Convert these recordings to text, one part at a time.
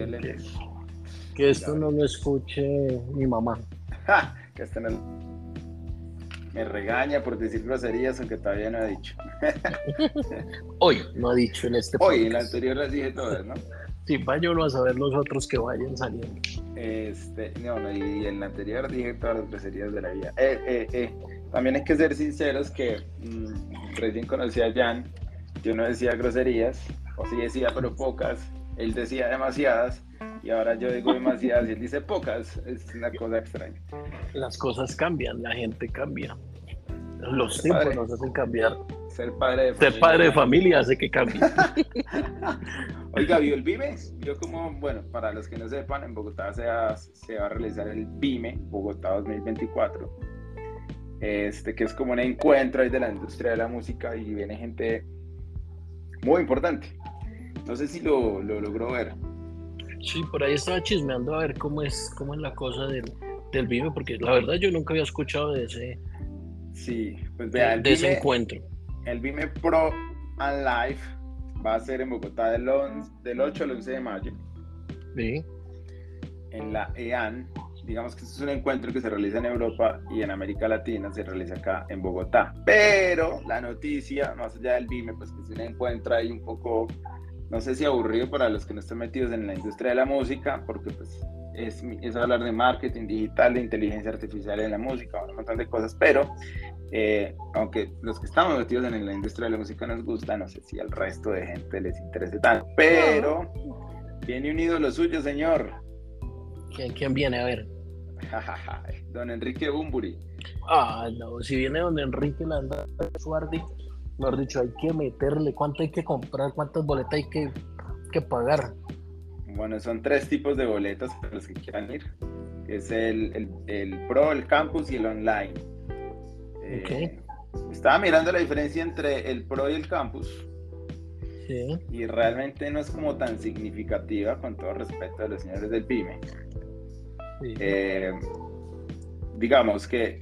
Dígale. Que esto no lo escuche mi mamá. ¡Ja! Que hasta me regaña por decir groserías, aunque todavía no he dicho. Hoy no ha dicho en este Hoy, en la podcast. anterior las dije todas, ¿no? Sí, vaya uno a saber los otros que vayan saliendo. No, y en la anterior dije todas las groserías de la vida. También hay que ser sinceros que recién conocí a Jan, yo no decía groserías, o sí decía, pero pocas. Él decía demasiadas, y ahora yo digo demasiadas y él dice pocas. Es una cosa extraña. Las cosas cambian, la gente cambia. Los Ser tiempos padre, nos hacen cambiar. ser padre de Ser familia padre de cambia. familia hace que cambie. Oiga, ¿vio el BIME? Vio como, bueno, para los que no sepan, en Bogotá se va a realizar el BIME, Bogotá 2024, que es como un encuentro ahí de la industria de la música y viene gente muy importante. No sé si lo logró ver. Sí, por ahí estaba chismeando a ver cómo es la cosa del Vive, porque la verdad yo nunca había escuchado Sí, pues vea, de ese encuentro. el BIME Pro and Live va a ser en Bogotá del 8 al 11 de mayo. Sí. En la EAN, digamos que este es un encuentro que se realiza en Europa y en América Latina se realiza acá en Bogotá. Pero la noticia, más allá del BIME, pues que es un encuentro ahí un poco, no sé si aburrido para los que no están metidos en la industria de la música, porque pues es hablar de marketing digital, de inteligencia artificial en la música, un montón de cosas, pero aunque los que estamos metidos en la industria de la música nos gusta, no sé si al resto de gente les interese tanto, pero viene un ídolo suyo, señor. ¿Quién viene a ver? Don Enrique Bunbury. Ah, no, si viene don Enrique Landa Suardi, mejor dicho, hay que meterle, cuánto hay que comprar, cuántas boletas hay que pagar. Bueno, son 3 tipos de boletas para los que quieran ir. Es el Pro, el Campus y el Online. Okay. Estaba mirando la diferencia entre el Pro y el Campus. Sí. Y realmente no es como tan significativa, con todo respeto a los señores del PYME. Sí. Digamos que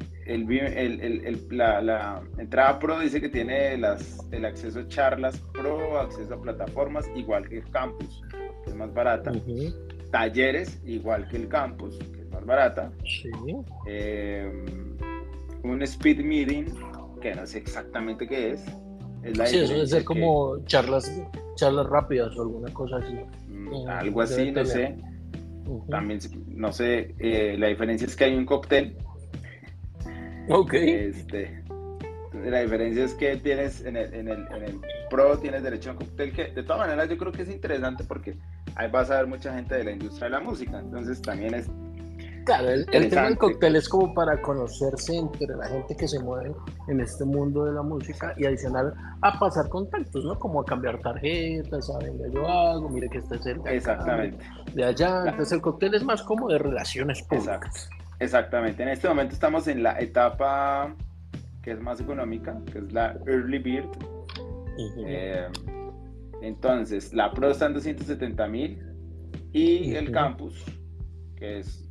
la entrada Pro dice que tiene el acceso a charlas Pro, acceso a plataformas, igual que el Campus, que es más barata. Talleres, igual que el Campus, que es más barata. Sí. Un speed meeting, que no sé exactamente qué es. Sí, eso debe ser como charlas rápidas o alguna cosa así. Algo así, no sé. También, no sé, la diferencia es que hay un cóctel. Ok. La diferencia es que tienes en el Pro tienes derecho a un cóctel que de todas maneras yo creo que es interesante porque ahí vas a ver mucha gente de la industria de la música, entonces también es claro, el tema del cóctel es como para conocerse entre la gente que se mueve en este mundo de la música y adicional a pasar contactos, ¿no? Como a cambiar tarjetas, a venga yo hago, mire que esté cerca exactamente de allá, entonces el cóctel es más como de relaciones públicas. Exactamente, en este momento estamos en la etapa que es más económica, que es la Early Bird. Entonces, la Pro está en 270,000 y el Campus, que es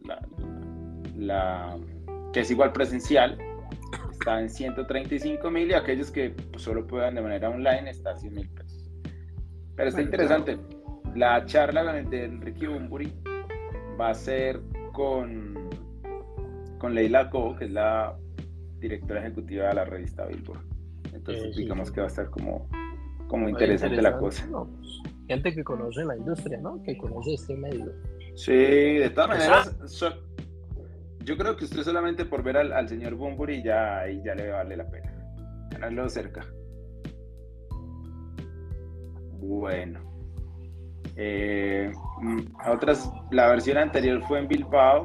que es igual presencial, está en 135,000 y aquellos que solo puedan de manera online está a 100,000 pesos. Pero está interesante. Claro. La charla de Enrique Bunbury va a ser con Leila Cobo, que es la directora ejecutiva de la revista Billboard. Entonces digamos que va a estar como interesante la cosa. No, pues, gente que conoce la industria, ¿no? Que conoce este medio. Sí, de todas maneras, yo creo que usted solamente por ver al señor Bunbury ya le vale la pena. Ganarlo cerca. Bueno. La versión anterior fue en Bilbao.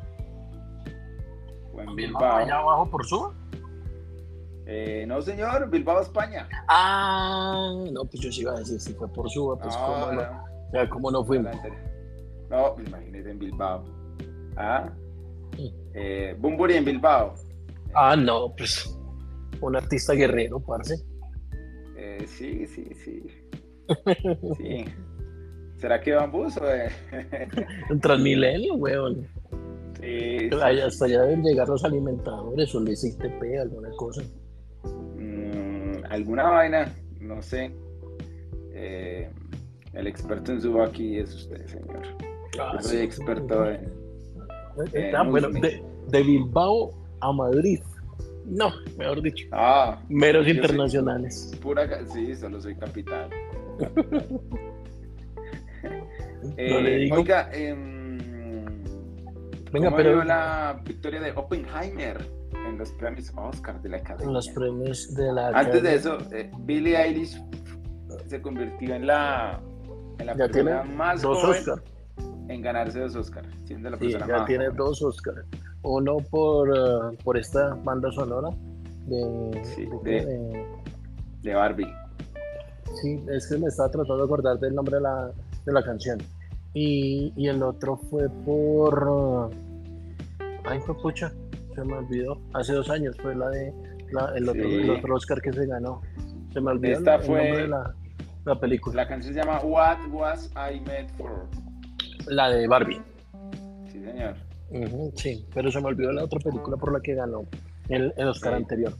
¿Allá abajo por Suba? No, señor, Bilbao, España. Ah, no, pues yo sí iba a decir si fue por Suba, pues ¿cómo no fuimos? No, imagínese en Bilbao. Bunbury en Bilbao. No, pues un artista guerrero, parce. Sí. Sí. ¿Será que Bambús o en Transmilenio, weón? Sí. Hasta allá deben llegar los alimentadores o el SITP, alguna cosa. Alguna vaina, no sé. El experto en Subaki es usted, señor. Yo soy Sí. experto en Bueno, Musme. de Bilbao a Madrid. No, mejor dicho. Ah, Meros yo soy internacionales. sí, solo soy capital. No le digo. Oiga, Venga, ¿cómo pero vio la victoria de Oppenheimer en los premios Oscar de la Academia? los premios de la Antes de Academia eso, Billie Eilish se convirtió en la ya tiene persona más 2 joven Oscars. en ganarse 2 Oscars, siendo la Sí, persona ya más tiene joven. 2 Oscars. Uno por esta banda sonora Sí, de, ¿qué? de Barbie. Sí, es que me estaba tratando de acordar del nombre de la canción. Y el otro fue ay, fue pucha, se me olvidó. Hace 2 años fue el Sí, otro Oscar que se ganó. Se me olvidó esta el nombre de fue, la película. la canción se llama What Was I Made For. La de Barbie. Sí, señor. Sí, pero se me olvidó la otra película por la que ganó el Oscar Eh, anterior.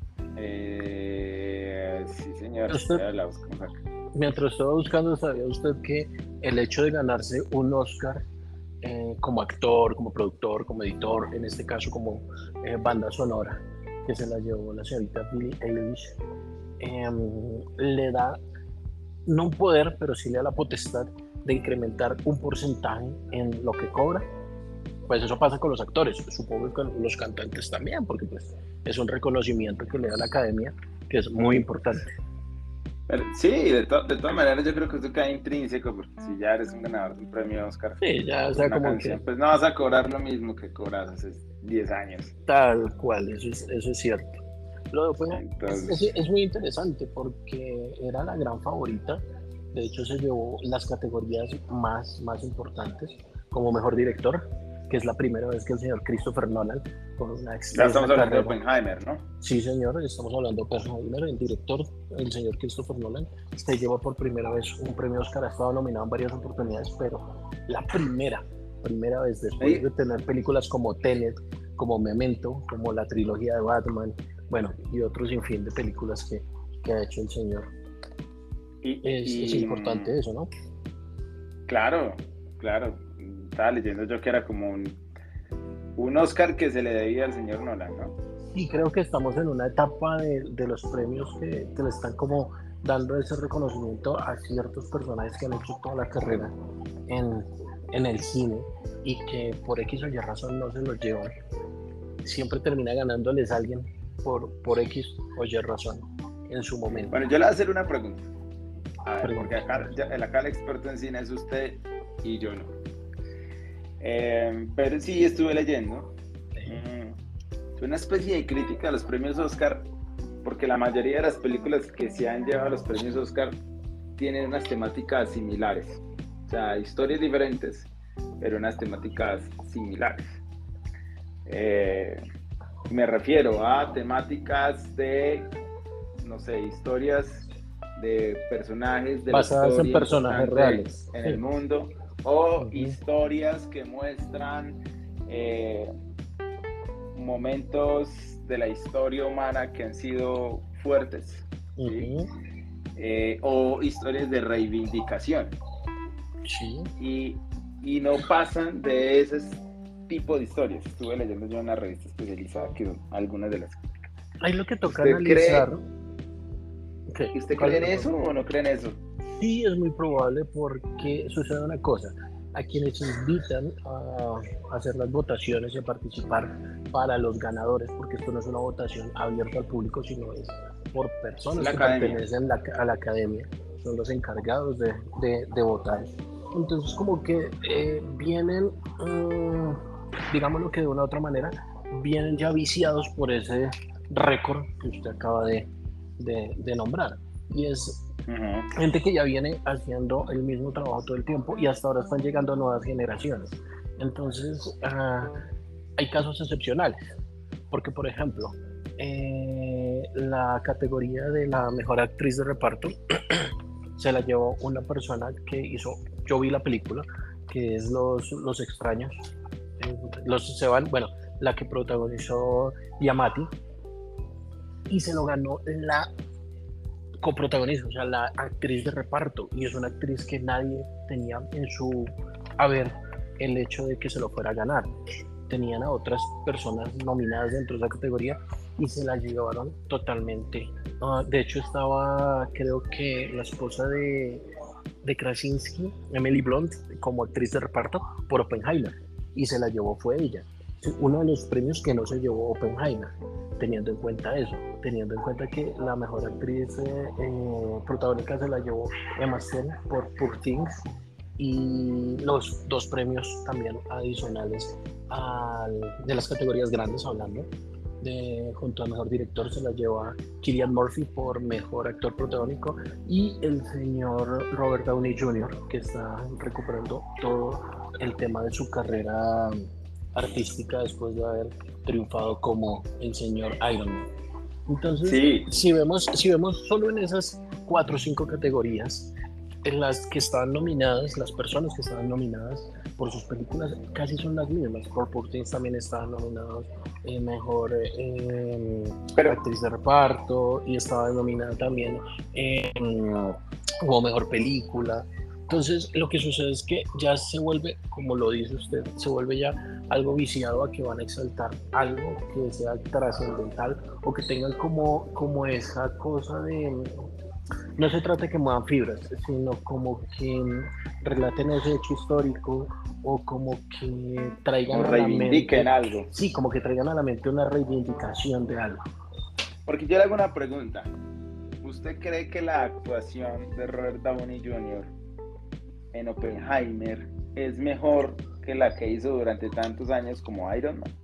sí, señor. Usted, Ya la buscamos acá. mientras estaba buscando, ¿sabía usted que el hecho de ganarse un Oscar como actor, como productor, como editor, en este caso como banda sonora, que se la llevó la señorita Billie Eilish, le da, no un poder, pero sí le da la potestad de incrementar un porcentaje en lo que cobra? Pues eso pasa con los actores, supongo que con los cantantes también, porque pues es un reconocimiento que le da la academia, que es muy importante. Pero, sí, de todas maneras yo creo que eso cae intrínseco, porque si ya eres un ganador de un premio Oscar Sí, ya, o por sea, una como que canción, pues no vas a cobrar lo mismo que cobras hace 10 años. tal cual, eso es cierto. Lo de Entonces, es muy interesante porque era la gran favorita. De hecho, se llevó las categorías más importantes como mejor director, que es la primera vez que el señor Christopher Nolan, con una ya extensa estamos hablando de carrera. Oppenheimer, ¿no? Sí, señor, estamos hablando de Oppenheimer, el director, el señor Christopher Nolan, se lleva por primera vez un premio Oscar, ha estado nominado en varias oportunidades, pero la primera vez después de tener películas como Tenet, como Memento, como la trilogía de Batman, bueno, y otro sinfín de películas que ha hecho el señor. Es importante eso, ¿no? Claro. Estaba leyendo yo que era como un Oscar que se le debía al señor Nolan, ¿no? Y creo que estamos en una etapa de los premios que le están como dando ese reconocimiento a ciertos personajes que han hecho toda la carrera en el cine y que por X o Y razón no se los llevan. Siempre termina ganándoles a alguien por X o Y razón en su momento. Bueno, yo le voy a hacer una pregunta. A ver, porque acá el experto en cine es usted y yo no. Pero sí estuve leyendo. Es una especie de crítica a los premios Oscar, porque la mayoría de las películas que se han llevado a los premios Oscar tienen unas temáticas similares. O sea, historias diferentes, pero unas temáticas similares. Me refiero a temáticas de, no sé, historias de personajes de basadas en personajes reales en el mundo, o historias que muestran momentos de la historia humana que han sido fuertes, ¿sí? O historias de reivindicación, sí. y no pasan de ese tipo de historias. Estuve leyendo yo una revista especializada que algunas de las críticas. Ahí lo que toca analizar. ¿Usted cree en eso o no cree en eso? Sí, es muy probable, porque sucede una cosa: a quienes invitan a hacer las votaciones y a participar para los ganadores, porque esto no es una votación abierta al público, sino es por personas que pertenecen a la academia, son los encargados de votar. Entonces, como que vienen, digámoslo que de una u otra manera, vienen ya viciados por ese récord que usted acaba de nombrar, y es gente que ya viene haciendo el mismo trabajo todo el tiempo y hasta ahora están llegando nuevas generaciones. Entonces hay casos excepcionales, porque por ejemplo la categoría de la mejor actriz de reparto se la llevó una persona que hizo, yo vi la película, que es Los Extraños, la que protagonizó Giamatti, y se lo ganó coprotagonista, o sea, la actriz de reparto, y es una actriz que nadie tenía en su haber el hecho de que se lo fuera a ganar. Tenían a otras personas nominadas dentro de esa categoría y se la llevaron totalmente. De hecho, estaba, creo que la esposa de Krasinski, Emily Blunt, como actriz de reparto por Oppenheimer, y se la llevó fue ella. Uno de los premios que no se llevó Oppenheimer, teniendo en cuenta eso, teniendo en cuenta que la mejor actriz protagónica se la llevó Emma Stone por Poor Things, y los 2 premios también adicionales de las categorías grandes, hablando junto al mejor director, se la lleva Cillian Murphy por mejor actor protagónico, y el señor Robert Downey Jr., que está recuperando todo el tema de su carrera artística después de haber triunfado como el señor Iron Man. Entonces, sí. si vemos solo en esas 4 o 5 categorías, en las que estaban nominadas, las personas que estaban nominadas por sus películas casi son las mismas. Por Poor Things también estaban nominados mejor actriz de reparto, y estaba nominada también como mejor película. Entonces, lo que sucede es que ya se vuelve, como lo dice usted, se vuelve ya algo viciado a que van a exaltar algo que sea trascendental o que tengan como esa cosa de... No se trata de que muevan fibras, sino como que relaten ese hecho histórico, o como que traigan a la mente algo. Sí, como que traigan a la mente una reivindicación de algo. Porque yo le hago una pregunta. ¿Usted cree que la actuación de Robert Downey Jr. en Oppenheimer es mejor que la que hizo durante tantos años como Iron Man?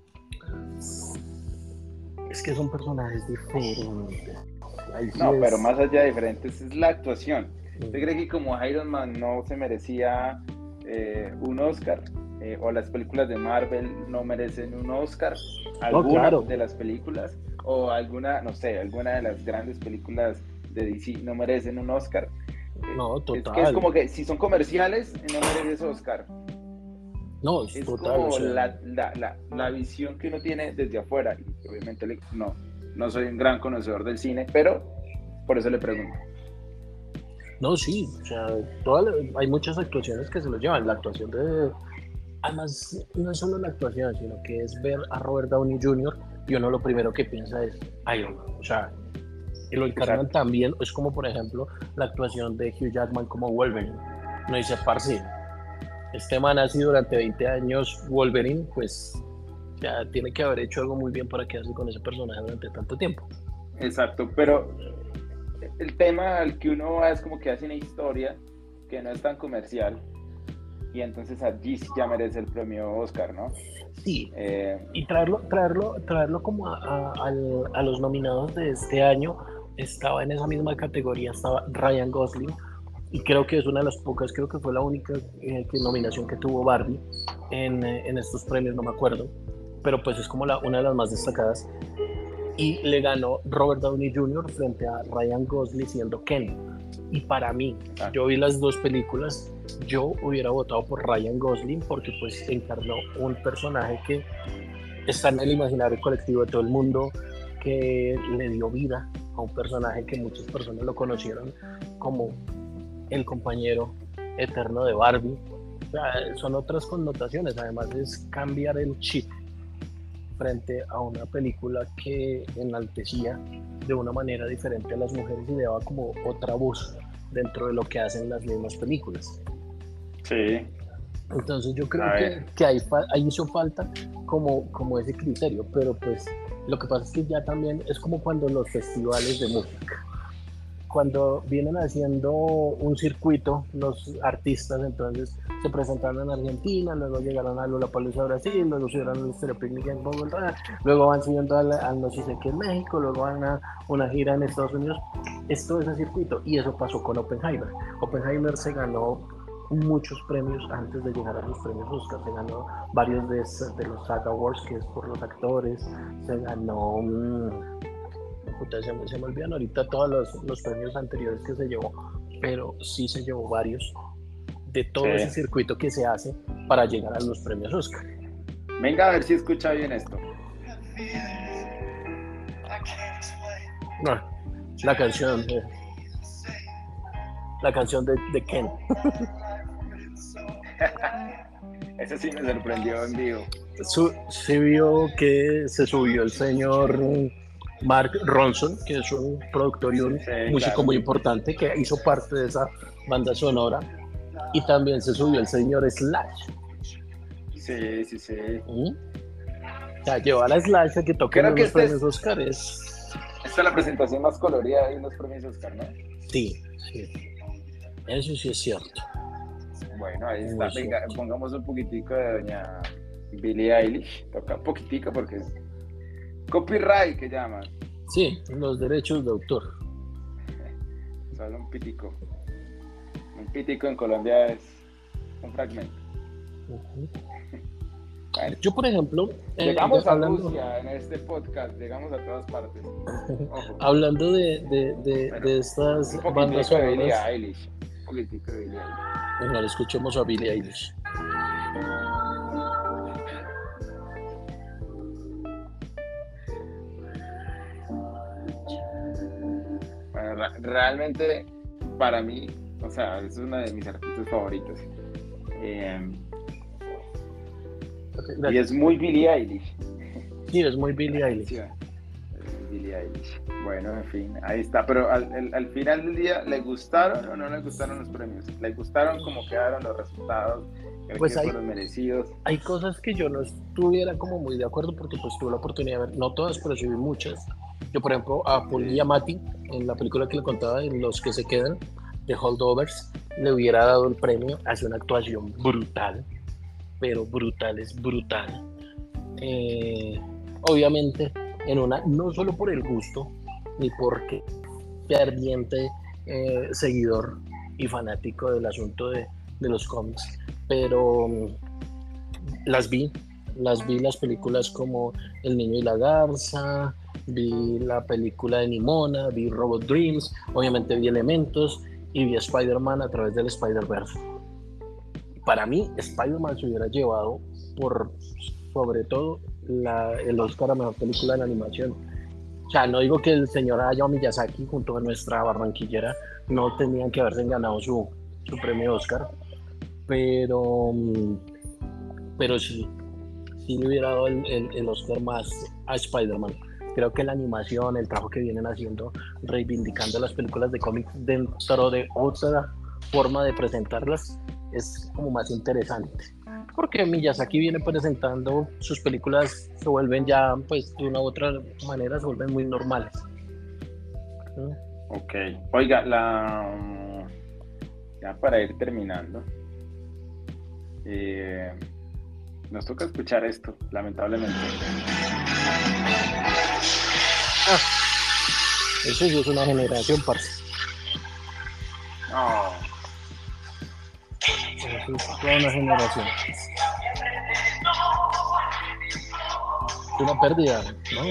Es que son personajes diferentes. No, pero más allá de diferentes es la actuación. ¿Usted cree que como Iron Man no se merecía un Oscar? ¿O las películas de Marvel no merecen un Oscar? ¿Alguna de las películas? ¿O alguna de las grandes películas de DC no merecen un Oscar? No, total. Es que es como que si son comerciales no mereces Oscar. No, es total. Como la visión que uno tiene desde afuera. Y obviamente no soy un gran conocedor del cine, pero por eso le pregunto. No, sí, o sea, hay muchas actuaciones que se lo llevan. La actuación además, no es solo la actuación, sino que es ver a Robert Downey Jr. y uno lo primero que piensa es Iron Man. O sea, y lo encarnan también, es como por ejemplo la actuación de Hugh Jackman como Wolverine. No dice, parce, este man ha sido durante 20 años Wolverine, pues ya tiene que haber hecho algo muy bien para quedarse con ese personaje durante tanto tiempo. Exacto, pero el tema al que uno va es como que hace una historia que no es tan comercial, y entonces allí sí ya merece el premio Oscar, ¿no? Sí, y traerlo como a los nominados de este año. Estaba en esa misma categoría, estaba Ryan Gosling, y creo que es una de las pocas, creo que fue la única nominación que tuvo Barbie en estos premios, no me acuerdo, pero pues es como una de las más destacadas, y le ganó Robert Downey Jr. frente a Ryan Gosling siendo Ken. Y para mí, yo vi las 2 películas, yo hubiera votado por Ryan Gosling porque pues encarnó un personaje que está en el imaginario colectivo de todo el mundo, que le dio vida a un personaje que muchas personas lo conocieron como el compañero eterno de Barbie. O sea, son otras connotaciones, además es cambiar el chip frente a una película que enaltecía de una manera diferente a las mujeres y le daba como otra voz dentro de lo que hacen las mismas películas. Sí. Entonces yo creo que ahí hizo falta como ese criterio, pero pues lo que pasa es que ya también es como cuando los festivales de música, cuando vienen haciendo un circuito los artistas, entonces se presentaron en Argentina, luego llegaron a Lollapalooza Brasil, luego subieron al Estéreo Picnic en Bogotá, luego van subiendo al no sé qué en México, luego van a una gira en Estados Unidos. Esto es ese circuito, y eso pasó con Oppenheimer. Oppenheimer se ganó muchos premios antes de llegar a los premios Oscar. Se ganó varios de los SAG Awards, que es por los actores. Se ganó se me olvidan ahorita todos los premios anteriores que se llevó, pero sí se llevó varios de todo ese circuito que se hace para llegar a los premios Oscar. Venga a ver si escucha bien esto. No, la canción la canción de Ken. Ese sí me sorprendió en vivo. Se vio que se subió el señor Mark Ronson, que es un productor y un músico claro. muy importante que hizo parte de esa banda sonora. Y también se subió el señor Slash. Sí. O sea, llevar a Slash a que toquen los premios Oscar Esta es la presentación más colorida de los premios Oscar, ¿no? Sí. Eso sí es cierto. Bueno, ahí está. Venga, pongamos un poquitico de doña Billie Eilish. Toca un poquitico porque copyright que llaman. Sí, los derechos de autor. Solo un pitico. Un pitico en Colombia es un fragmento. Bueno, yo, por ejemplo, llegamos a Rusia en este podcast, llegamos a todas partes. Ojo. Hablando de estas bandas sonoras. Un poquitico de Billie Eilish. Bueno, escuchemos a Billie Eilish. Bueno, realmente para mí, o sea, es una de mis artistas favoritos. Y es muy Billie Eilish. Sí, es muy Billie Eilish. Billie Eilish. Bueno, en fin, ahí está. Pero al final del día, ¿le gustaron o no le gustaron los premios? ¿Le gustaron cómo quedaron los resultados? Pues que fueron merecidos. Hay cosas que yo no estuviera como muy de acuerdo porque pues tuve la oportunidad de ver, no todas, pero sí vi muchas. Yo, por ejemplo, a Paul Giamatti, en la película que le contaba, en Los que se quedan, de Holdovers, le hubiera dado el premio. Hace una actuación brutal, pero brutal, es brutal. Obviamente, no solo por el gusto, ni porque ferviente seguidor y fanático del asunto de los cómics, pero las vi las películas como El niño y la garza, vi la película de Nimona, vi Robot Dreams, obviamente vi Elementos y vi Spider-Man a través del Spider-Verse. Para mí, Spider-Man se hubiera llevado sobre todo el Oscar a mejor película de animación. O sea, no digo que el señor Hayao Miyazaki junto a nuestra barranquillera no tenían que haberse ganado su premio Oscar, pero sí le hubiera dado el Oscar más a Spider-Man. Creo que la animación, el trabajo que vienen haciendo, reivindicando las películas de cómics dentro de otra forma de presentarlas, es como más interesante. Porque Miyazaki viene presentando sus películas, se vuelven ya, pues de una u otra manera, se vuelven muy normales. ¿Sí? Ok. Oiga, ya para ir terminando, nos toca escuchar esto, lamentablemente. Eso sí es una generación, parce. No. Eso es toda una generación. Una pérdida, ¿no?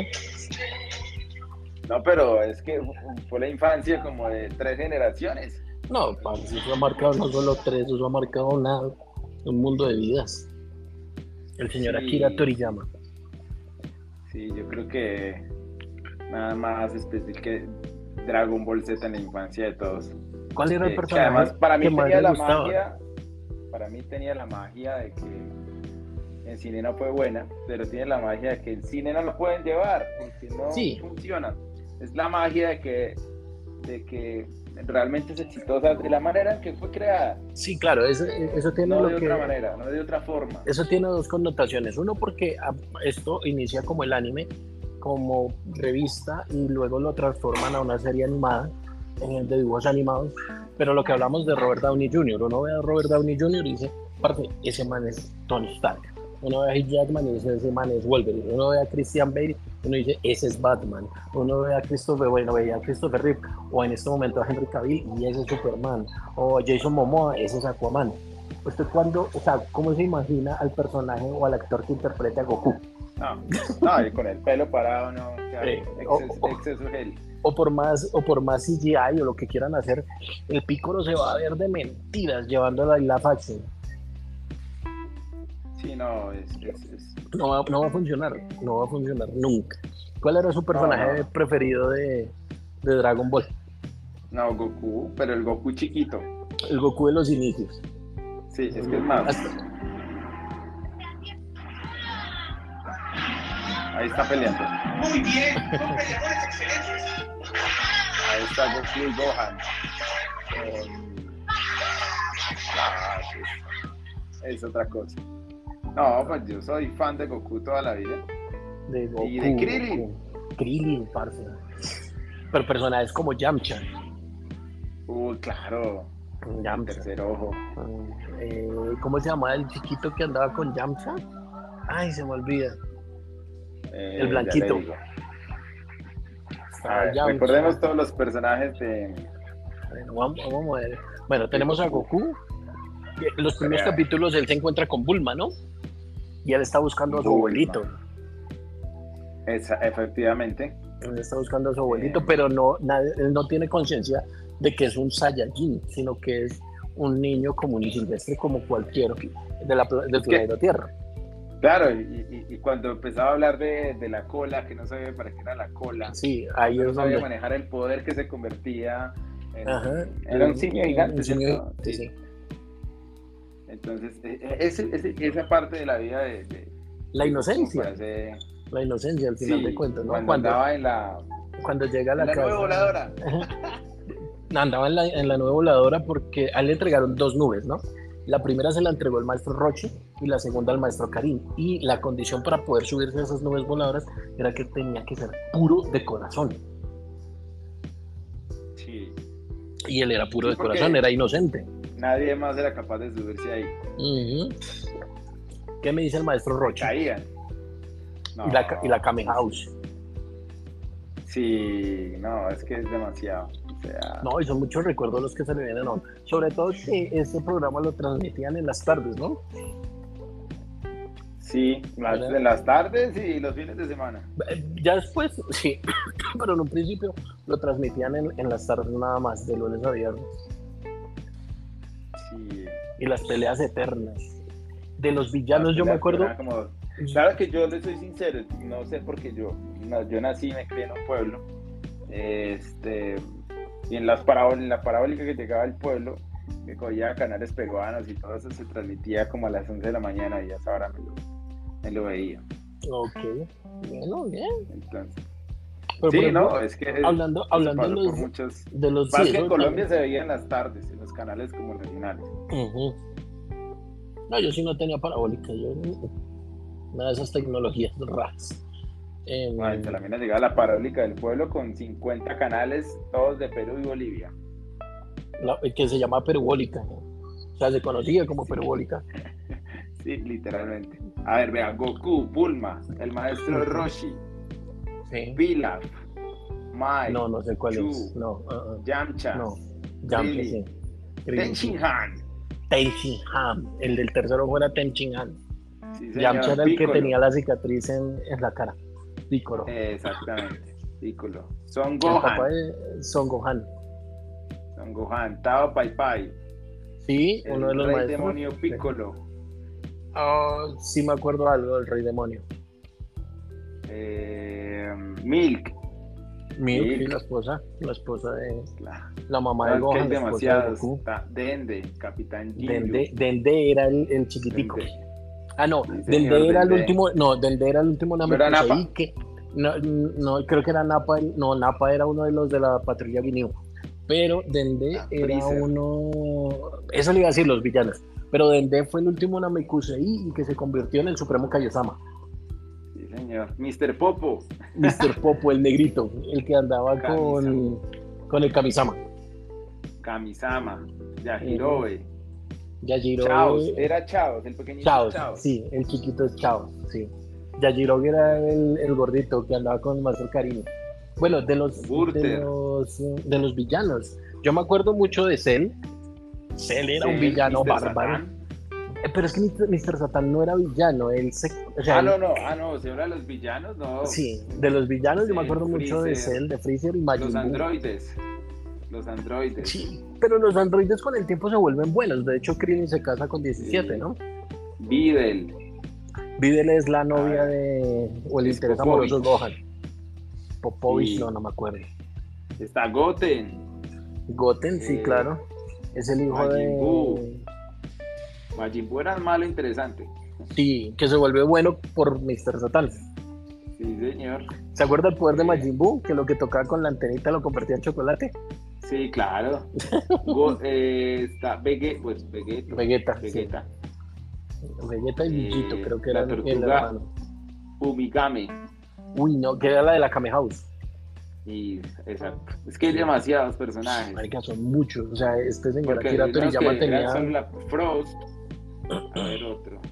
No, pero es que fue la infancia como de 3 generaciones. No, parce, eso ha marcado no solo 3, eso ha marcado un mundo de vidas. El señor Akira Toriyama. Sí, yo creo que nada más especial que Dragon Ball Z en la infancia de todos. ¿Cuál era el personaje? Además, para mí tenía la gustaba? magia. Para mí tenía la magia de que en cine no fue buena, pero tiene la magia de que en cine no lo pueden llevar, porque no funciona. Es la magia de que realmente es exitosa de la manera en que fue creada. Sí, claro, eso tiene no de otra manera, no de otra forma. Eso tiene 2 connotaciones. Uno, porque esto inicia como el anime, como revista, y luego lo transforman a una serie animada, de dibujos animados. Pero lo que hablamos de Robert Downey Jr., uno ve a Robert Downey Jr. y dice, parce, ese man es Tony Stark. Uno ve a Hugh Jackman y dice, ese man es Wolverine. Uno ve a Christian Bale, uno dice, ese es Batman. Uno ve a Christopher Reeve, o en este momento a Henry Cavill, y ese es Superman. O a Jason Momoa, ese es Aquaman. ¿Usted cómo se imagina al personaje o al actor que interpreta a Goku? No, y con el pelo parado, no, exceso gel. O por más CGI o lo que quieran hacer, el Piccolo se va a ver de mentiras llevando la action. Sí, no, no va a funcionar nunca. ¿Cuál era su personaje preferido de Dragon Ball? No, Goku, pero el Goku chiquito. El Goku de los inicios. Sí, es que es más. Ahí está peleando. Muy bien, son peleadores excelentes. Ahí está Goku y Gohan. Es otra cosa. No, pues yo soy fan de Goku toda la vida. De Goku, y de Krillin. Goku. Krillin, parce. Pero personajes como Yamcha. Claro. Yamcha. Tercer ojo. ¿Cómo se llamaba el chiquito que andaba con Yamcha? Ay, se me olvida. El blanquito. Recordemos todos los personajes de... Bueno, vamos a ver. Bueno, tenemos a Goku. En los primeros capítulos él se encuentra con Bulma, ¿no? Y él está buscando a su abuelito. Efectivamente. Él está buscando a su abuelito, pero él no tiene conciencia de que es un Saiyajin, sino que es un niño común y silvestre como cualquiera del planeta Tierra. Claro, y cuando empezaba a hablar de la cola, que no sabía para qué era la cola, sí, ahí no sabía manejar el poder que se convertía era un simio gigante, ¿cierto? Sí. Entonces, esa parte de la vida de la inocencia. La inocencia, al final de cuentas, ¿no? Cuando andaba cuando llega a la casa. Nueva voladora. Andaba en la nueva voladora porque a él le entregaron 2 nubes, ¿no? La primera se la entregó el maestro Rochi y la segunda al maestro Karin. Y la condición para poder subirse a esas nubes voladoras era que tenía que ser puro de corazón. Sí. Y él era puro de corazón, era inocente. Nadie más era capaz de subirse ahí. ¿Qué me dice el maestro Rochi? Caían. No. Y la Kame House. Sí, no, es que es demasiado. O sea... No, y son muchos recuerdos los que se le vienen a uno. Sobre todo que este programa lo transmitían en las tardes, ¿no? Sí, en las tardes y los fines de semana. Ya después, sí, pero en un principio lo transmitían en las tardes nada más, de lunes a viernes. Sí. Y las peleas eternas. De los villanos, yo me acuerdo... Claro que yo le soy sincero, no sé porque yo nací y me crié en un pueblo. Y en la parabólica que llegaba al pueblo, que cogía canales peruanos y todo eso se transmitía como a las 11 de la mañana y a esa hora me lo veía. Ok, bueno, bien. Entonces, pero sí, ejemplo, no, es que hablando de los más que en Colombia se veía en las tardes, en los canales como regionales. No, yo sí no tenía parabólica, yo nada de esas tecnologías raras. La mina llegaba la parabólica del pueblo con 50 canales, todos de Perú y Bolivia. Que se llama perubólica, ¿no? O sea, se conocía como perubólica. Sí, literalmente. A ver, vea, Goku, Bulma, el maestro Roshi, sí. Pilaf, Mai, no sé cuál Chu, es. No, Yamcha, no. Yamcha, sí. Tenshinhan. Tenshinhan, el del tercer ojo era Tenshinhan. Sí, Yamcha era el que tenía la cicatriz en la cara. Piccolo. Exactamente, Piccolo. Son Gohan. Son Gohan. Son Gohan. Tao Pai Pai. Sí, uno de los rey maestros. Demonio Piccolo. Sí me acuerdo algo del Rey Demonio. Milk. Sí, la esposa de la mamá de Gohan. Es demasiado. Dende, Capitán Ginyu. Dende era el chiquitico. Dende. No, Dende era el último. No, Dende era el último Namekusei que no, creo que era Nappa. No, Nappa era uno de los de la patrulla Ginyu. Pero Dende era uno. Eso le iba a decir los villanos. Pero Dende fue el último Namekusei y que se convirtió en el Supremo Kaiosama. Sí, señor. Mr. Popo. Mr. Popo, el negrito, el que andaba con el Kamisama. Kamisama. Yajirobe. Yajirobe. Era Chaos, el pequeñito Chaos. Sí, el chiquito es Chaos, sí. Yajirobe era el gordito que andaba con el maestro Karin. Bueno, de los villanos. Yo me acuerdo mucho de Cell. Cell era un villano bárbaro. Pero es que Mr. Satan no era villano. Él se no. ¿Se habla de los villanos? No. Sí, de los villanos yo me acuerdo mucho de Cell, de Freezer y Majin Buu. Los androides. Sí, pero los androides con el tiempo se vuelven buenos. De hecho, Krillin se casa con 17, ¿no? Videl es la novia o el interés amoroso de Gohan. Popovich, no me acuerdo. Está Goten. Goten, sí, claro. Es el hijo Majin Buu. de... Majin Buu era malo interesante. Sí, que se vuelve bueno por Mr. Satan. Sí, señor. ¿Se acuerda el poder de Majin Buu? Que lo que tocaba con la antenita lo convertía en chocolate. Sí, claro. Está Vegeta. Vegeta. Vegeta. Sí. Vegeta y Villito, creo que la eran el tortuga hermano. Umigame. Uy, no, que era la de la Kame House. Y, exacto. Es que hay demasiados personajes. Marica, son muchos. O sea, este señor Porque Akira hay unos Toriyama que eran tenía... solo la Frost. A ver, otro.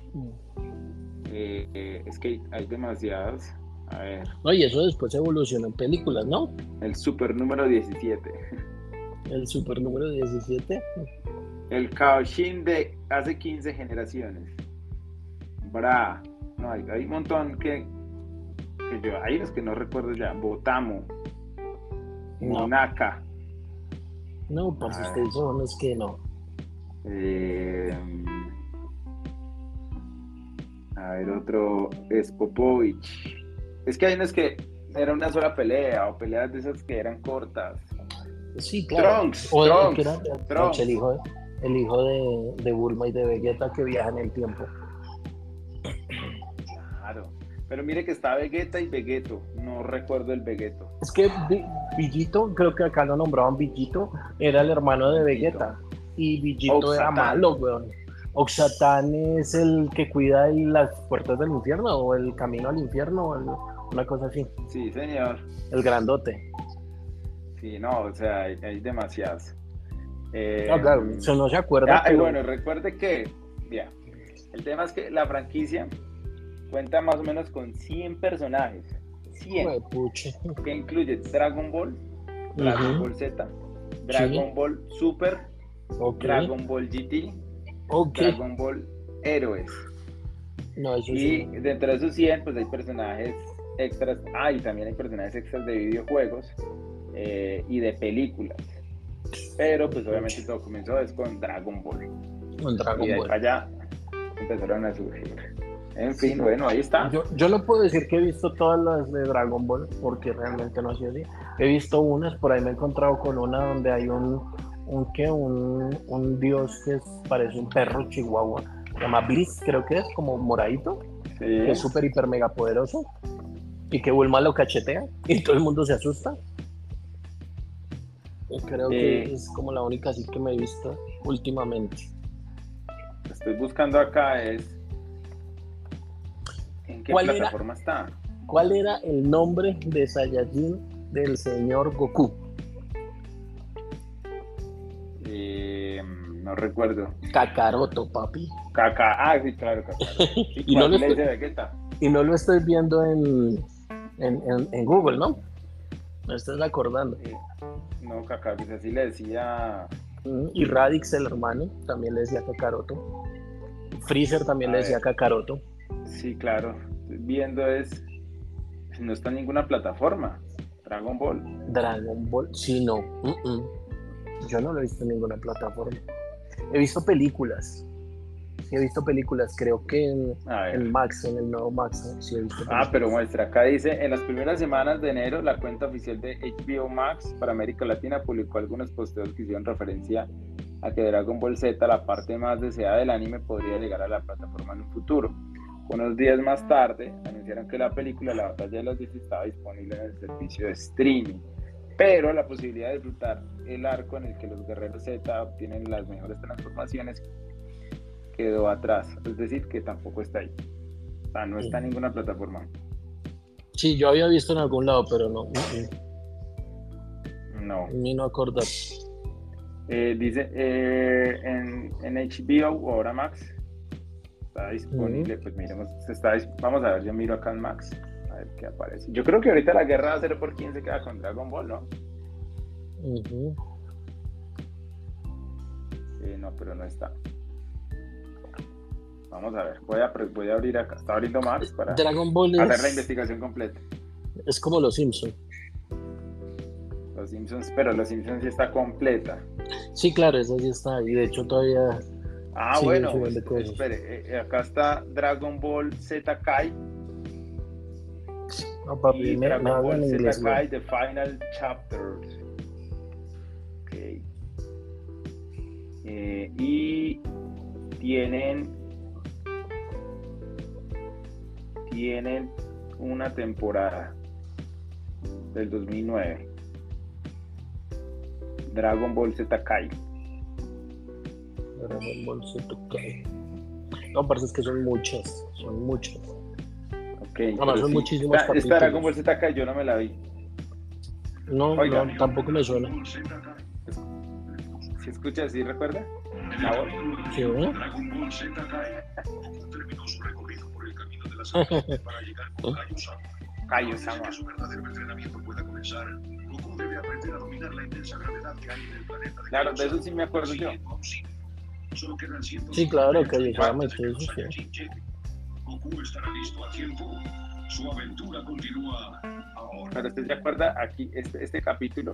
Es que hay demasiados. A ver. Oye, eso después evolucionó en películas, ¿no? El super número 17. El super número 17. El Kaoshin de hace 15 generaciones. Bra. No, hay un montón que yo. Hay los que no recuerdo ya. Botamo. No. Monaka. No, pues ustedes son los que no. A ver, otro es Popovich. Es que hay unos que era una sola pelea o peleas de esas que eran cortas. Sí, claro. Trunks, O Trunks, que era Trunks. el hijo de Bulma y de Vegeta que viajan en el tiempo. Claro. Pero mire que está Vegeta y Vegeto. No recuerdo el Vegeto. Es que Villito, creo que acá lo nombraban Villito, era el hermano de Vegeta. Y Villito era malo, weón. Oxatán es el que cuida las puertas del infierno o el camino al infierno, una cosa así. Sí, señor. El grandote. Sí, no, o sea, hay demasiadas. No, claro, eso no se acuerda. Pero... Bueno, recuerde que, ya, el tema es que la franquicia cuenta más o menos con 100 personajes. 100. Que incluye Dragon Ball, Dragon Ball Z, Dragon Ball Super, Dragon Ball GT, Dragon Ball Héroes. No, eso y sí. dentro de esos 100, pues hay personajes extras. Y también hay personajes extras de videojuegos y de películas. Pero pues obviamente todo comenzó con Dragon Ball. Y de ahí para allá empezaron a surgir. En fin, sí, bueno, ahí está. Yo no puedo decir que he visto todas las de Dragon Ball, porque realmente no ha sido así. He visto unas, por ahí me he encontrado con una donde hay un dios que parece un perro chihuahua. Se llama Bliss, creo que es, como moradito. Sí. Que es súper, hiper, mega poderoso. Y que Bulma lo cachetea y todo el mundo se asusta. Y creo que es como la única así que me he visto últimamente. Estoy buscando acá ¿en qué plataforma está? ¿Cuál era el nombre de Saiyajin del señor Goku? No recuerdo. Kakaroto, papi. Sí, claro, Kakaroto. y no lo estoy viendo en Google, ¿no? Me estás acordando. No, Kakaroto, así le decía. Y Radix, el hermano, también le decía Kakaroto. Freezer también le decía Kakaroto. Sí, claro. Estoy viendo no está en ninguna plataforma. Dragon Ball, sí, no. Yo no lo he visto en ninguna plataforma. He visto películas. Sí, he visto películas, creo que en Max, en el nuevo Max. Sí, he visto películas. Pero muestra, acá dice, en las primeras semanas de enero, la cuenta oficial de HBO Max para América Latina publicó algunos posteos que hicieron referencia a que Dragon Ball Z, la parte más deseada del anime, podría llegar a la plataforma en un futuro. Unos días más tarde, anunciaron que la película La Batalla de los 10 estaba disponible en el servicio de streaming, pero la posibilidad de disfrutar el arco en el que los guerreros Z obtienen las mejores transformaciones quedó atrás, es decir, que tampoco está ahí. O sea, no está en ninguna plataforma. Sí, yo había visto en algún lado, pero no. No. Ni no acordar. Dice, en HBO o ahora Max está disponible, pues miremos, vamos a ver, yo miro acá en Max, a ver qué aparece. Yo creo que ahorita la guerra 0x15 se queda con Dragon Ball, ¿no? No, pero no está. Vamos a ver, voy a abrir acá, está abriendo Max para Dragon Ball hacer la investigación completa. Es como Los Simpsons. Pero Los Simpsons sí está completa. Sí, claro, esa sí está, y de hecho todavía... bueno, espere, acá está Dragon Ball Z Kai. No, papi, Dragon Ball Z Kai, The Final Chapters. Ok. Y tienen una temporada del 2009. Dragon Ball Z Kai. Dragon Ball Z Kai. No, parece es que son muchas. Ok, no, son muchísimos capítulos. Esta Dragon Ball Z Kai yo no me la vi. No, Oiga. no, tampoco me suena. ¿Se escucha así, recuerda? La voz. Sí, ¿no? Dragon Ball Z terminó su recorrido por el camino de la sangre para llegar a Kaiosama. Kaiosama. Para que su verdadero entrenamiento pueda comenzar, Goku debe aprender a dominar la intensa gravedad que hay en el planeta de Claro, de eso sí me acuerdo yo. Solo quedan cientos Sí, claro, de Kaiosama y kilómetros todo eso, hasta sí. que llegue. Goku estará listo a tiempo. Su aventura continúa ahora. Pero usted se acuerda aquí, este capítulo.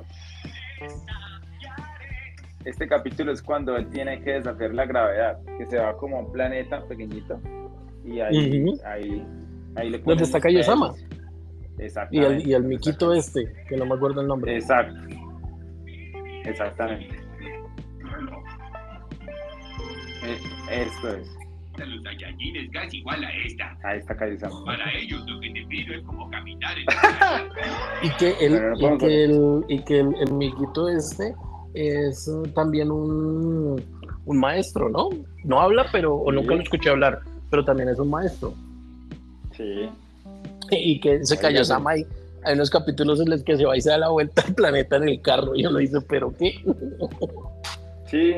Este capítulo es cuando él tiene que desafiar la gravedad, que se va como a un planeta pequeñito y ahí, Ujú. ahí le ponen ¿Dónde está Kaiosama? pesos. Exactamente. Y el miquito que no me acuerdo el nombre. Exacto. Exactamente. Esto es. De los Saiyajines gas igual a esta. Ahí está Kaiosama. Para ellos lo que te pido es como caminar en Y que Pero no podemos el miquito es también un maestro, ¿no? No habla, pero o Sí. nunca lo escuché hablar, pero también es un maestro. Sí. Y que se cayó Sama ahí. Hay unos capítulos en los que se va y se da la vuelta al planeta en el carro y uno dice, ¿pero qué? Sí.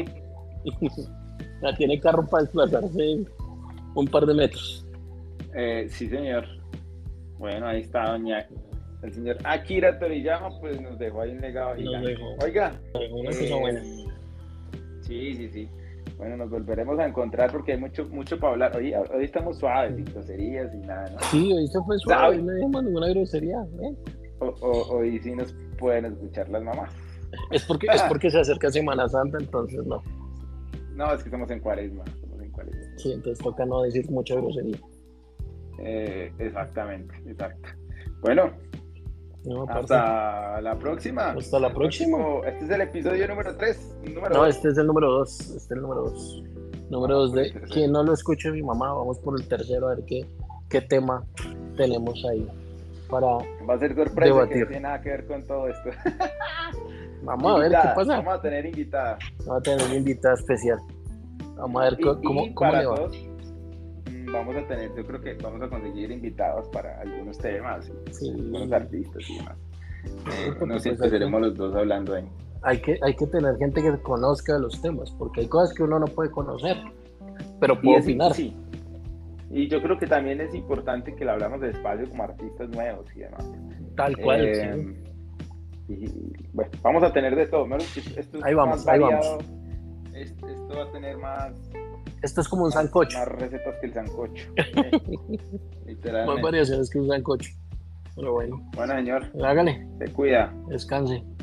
Ya tiene carro para desplazarse un par de metros. Sí, señor. Bueno, ahí está el señor Akira Toriyama, pues nos dejó ahí un legado gigante. dejó. Oiga, Una cosa buena. sí. Bueno, nos volveremos a encontrar porque hay mucho para hablar. Hoy estamos suaves, sin groserías y nada, ¿no? Sí, hoy se fue suave, no dijimos ninguna grosería. Hoy sí nos pueden escuchar las mamás. Es porque se acerca Semana Santa, entonces no. No, es que estamos en cuaresma. Sí, entonces toca no decir mucha grosería. Exactamente. Bueno, No, hasta la próxima. Hasta la próxima. Este es el episodio número 3. No, este es el número 2. Este es el número 2. Número 2 de quien no lo escuche mi mamá. Vamos por el tercero a ver qué tema tenemos ahí para Va a ser sorpresa debatir. que no tiene nada que ver con todo esto. Vamos a ver qué pasa. Vamos a tener invitada. Vamos a tener una invitada especial. Vamos a ver cómo para le va. todos, vamos a tener, yo creo que vamos a conseguir invitados para algunos temas, Sí. algunos artistas y demás. porque No sé, pues seremos los dos hablando ahí. Hay que tener gente que conozca los temas, porque hay cosas que uno no puede conocer, pero puede opinar. Sí. Y yo creo que también es importante que le hablamos de espacio como artistas nuevos y demás. Tal cual. Sí. Y bueno, vamos a tener de todo, ¿no? Esto es Ahí vamos, más ahí variado. Esto va a tener más Esto es como un sancocho. Más recetas que el sancocho. Más Literalmente. variaciones que un sancocho. Pero bueno. Bueno, señor. Hágale. Se cuida. Descanse.